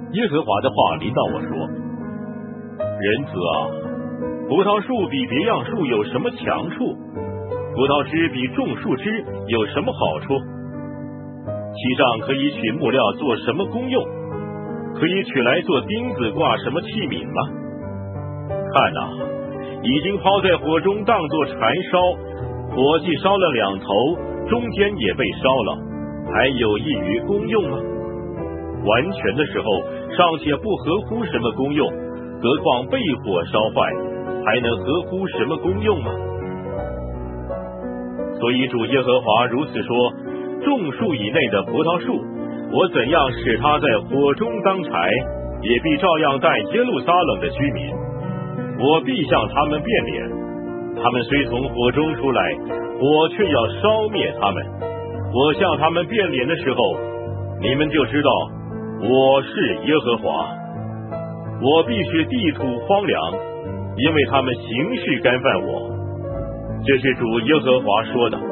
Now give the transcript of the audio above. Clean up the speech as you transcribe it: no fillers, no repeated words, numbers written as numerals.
耶和华的话临到我说：人子啊，葡萄树比别样树有什么强处？葡萄枝比种树枝有什么好处？其上可以取木料做什么功用？可以取来做钉子挂什么器皿吗？看哪，已经抛在火中当作柴烧，火既烧了两头，中间也被烧了，还有益于功用吗？完全的时候尚且不合乎什么功用，何况被火烧坏，还能合乎什么功用吗？所以主耶和华如此说：种树以内的葡萄树，我怎样使它在火中当柴，也必照样待耶路撒冷的居民。我必向他们变脸，他们虽从火中出来，我却要烧灭他们。我向他们变脸的时候，你们就知道我是耶和华。我必使地土荒凉，因为他们行事干犯我。这是主耶和华说的。